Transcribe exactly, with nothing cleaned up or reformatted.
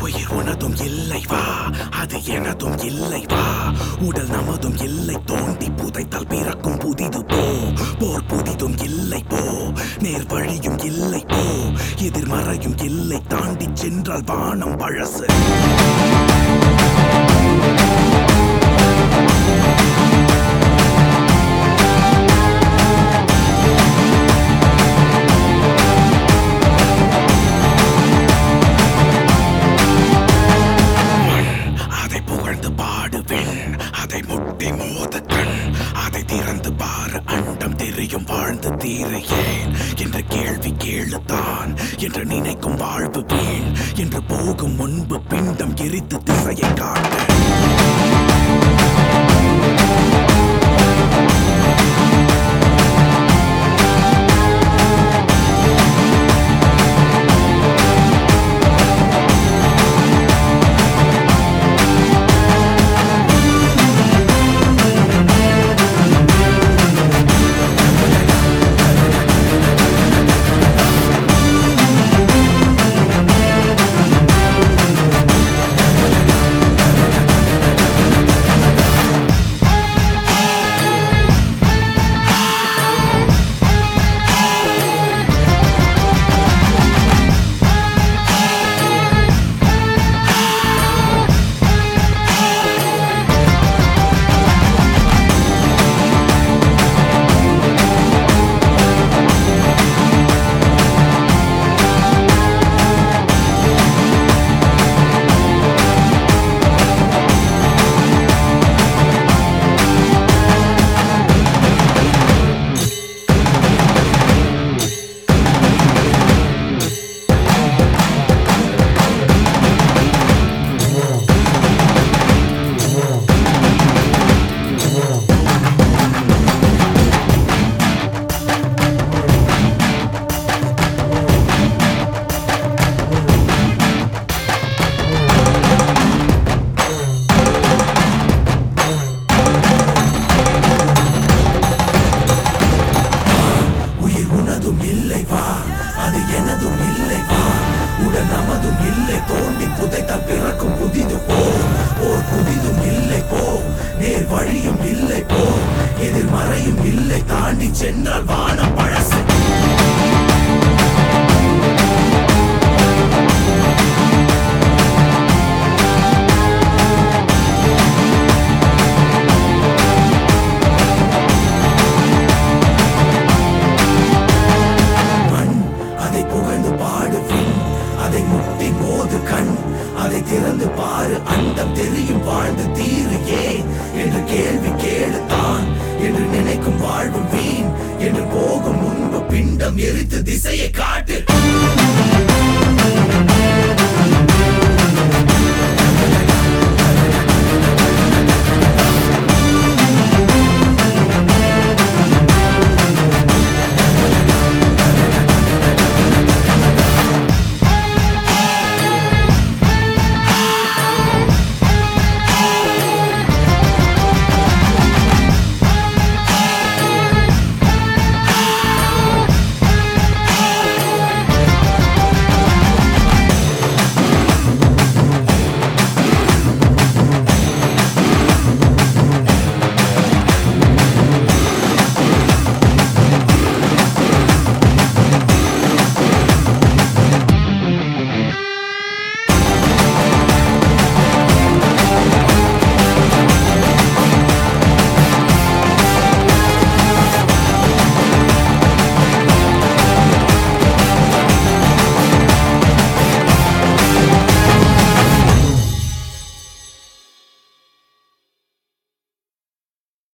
உயிர் உனதும் இல்லை வா, அது எனதும் இல்லை வா. உடல் நமதும் இல்லை, தோண்டி புதைத்தால் பிறக்கும் புதிது போ. போர் புதிதும் இல்லை போ, நேர் வழியும் இல்லை போ. எதிர்மறையும் இல்லை, தாண்டி சென்றால் வானம் பழசு. அதை முட்டி மோத கண், அதை திறந்து பாரு அண்டம் தெரியும். வாழ்ந்து தீர ஏன் என்ற கேள்வி கேளுதான். என்று நினைக்கும் வாழ்வு வீண் என்று போகும் முன்பு பிண்டம் எரித்து திசையை காட்டு. அது எனதும் இல்லை வா, உடல் நமதும் இல்லை, தோண்டி புதைத்தால் பிறக்கும் புதிது போ. போர் புதிதும் இல்லை போ, நேர் வழியும் இல்லை போ. எதிர்மறையும் இல்லை, தாண்டி சென்றால் வானம் பழசு. அதை திறந்து பாரு அண்டம் தெரியும். வாழ்ந்து தீரு ஏன் என்று கேள்வி கேளுதான். என்று நினைக்கும் வாழ்வு வீண் என்று போகும் முன்பு பிண்டம் எரித்து திசையை காட்டு.